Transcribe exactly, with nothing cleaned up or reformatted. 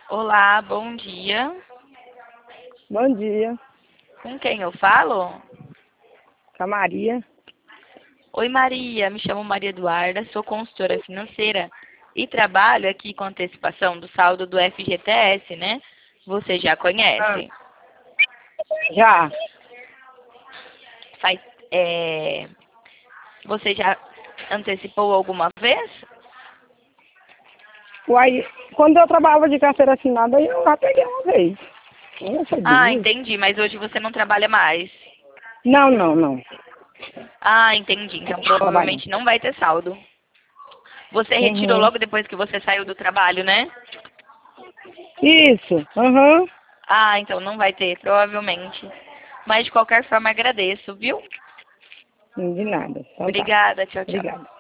Olá, bom dia. Bom dia, Com quem eu falo? com a Maria. Oi, Maria. Me chamo Maria Eduarda, sou consultora financeira e trabalho aqui com antecipação do saldo do F G T S, né? Você já Ah, conhece? já. Faz, é, Você já antecipou alguma vez? Uai, quando eu trabalhava de carteira assinada, eu já peguei uma vez. Uma foi Ah, duas. entendi, mas hoje você não trabalha mais. Não, não, não. Ah, entendi. Então Trabalhando. provavelmente não vai ter saldo. Você retirou Uhum. logo depois que você saiu do trabalho, né? Isso, aham. Ah, então não vai ter, provavelmente. Mas de qualquer forma agradeço, viu? Não de nada. Então tá. Obrigada, tchau, tchau. Obrigada.